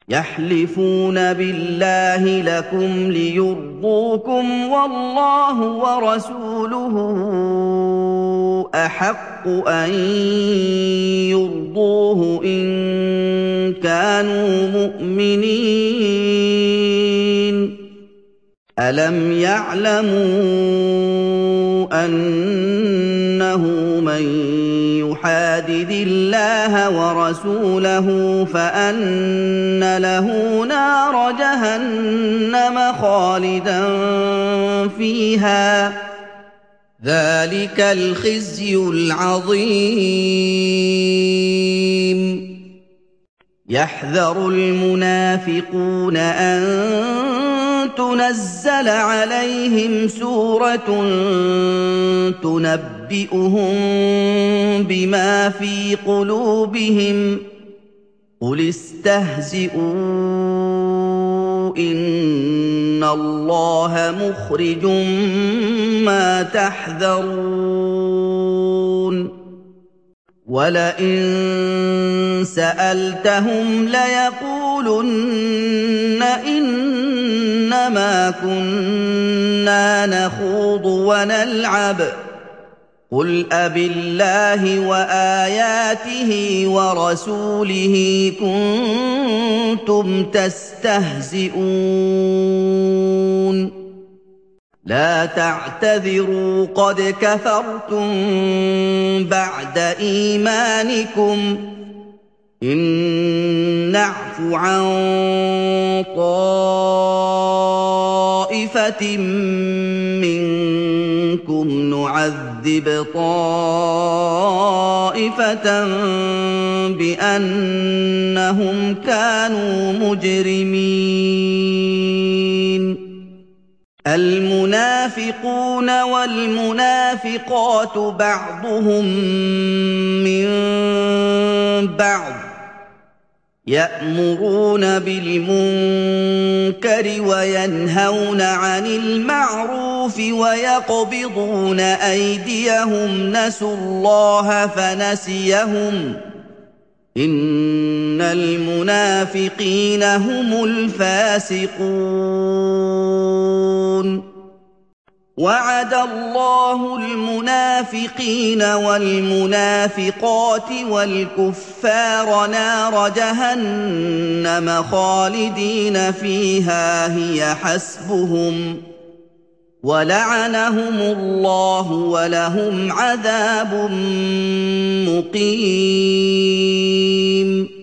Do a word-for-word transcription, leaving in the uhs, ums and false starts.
يَحْلِفُونَ بِاللَّهِ لَكُمْ لِيُرْضُوكُمْ وَاللَّهُ وَرَسُولُهُ أَحَقُّ أَن يُرْضُوهُ إِن كَانُوا مُؤْمِنِينَ أَلَمْ يَعْلَمُوا أَنَّهُ مَن يُحَادِدِ اللَّهَ وَرَسُولَهُ فَأَنَّ لَهُ نَارَ جَهَنَّمَ خَالِدًا فِيهَا ۚ ذَٰلِكَ الْخِزْيُ الْعَظِيمُ يَحْذَرُ الْمُنَافِقُونَ أَن تُنَزَّلَ عَلَيْهِمْ سُورَةٌ تُنَبِّئُهُم بِمَا فِي قُلُوبِهِمْ ۚ قُلِ اسْتَهْزِئُوا إِنَّ اللَّهَ مُخْرِجٌ مَّا تَحْذَرُونَ وَلَئِن سَأَلْتَهُمْ لَيَقُولُنَّ إِنَّمَا كُنَّا نَخُوضُ وَنَلْعَبُ ۚ قُلْ أَبِاللَّهِ وَآيَاتِهِ وَرَسُولِهِ كُنتُمْ تَسْتَهْزِئُونَ لَا تَعْتَذِرُوا قَدْ كَفَرْتُم بَعْدَ إِيمَانِكُمْ ۚ إِن نَّعْفُ عَن طَائِفَةٍ مِّنكُمْ نُعَذِّبْ طَائِفَةً بِأَنَّهُمْ كَانُوا مُجْرِمِينَ الْمُنَافِقُونَ وَالْمُنَافِقَاتُ بَعْضُهُم مِّن بَعْضٍ ۚ يَأْمُرُونَ بِالْمُنكَرِ وَيَنْهَوْنَ عَنِ الْمَعْرُوفِ وَيَقْبِضُونَ أَيْدِيَهُمْ ۚ نَسُوا اللَّهَ فَنَسِيَهُمْ ۗ إِنَّ الْمُنَافِقِينَ هُمُ الْفَاسِقُونَ وَعَدَ اللَّهُ الْمُنَافِقِينَ وَالْمُنَافِقَاتِ وَالْكُفَّارَ نَارَ جَهَنَّمَ خَالِدِينَ فِيهَا هِيَ حَسْبُهُمْ ۚ وَلَعَنَهُمُ اللَّهُ وَلَهُمْ عَذَابٌ مُّقِيمٌ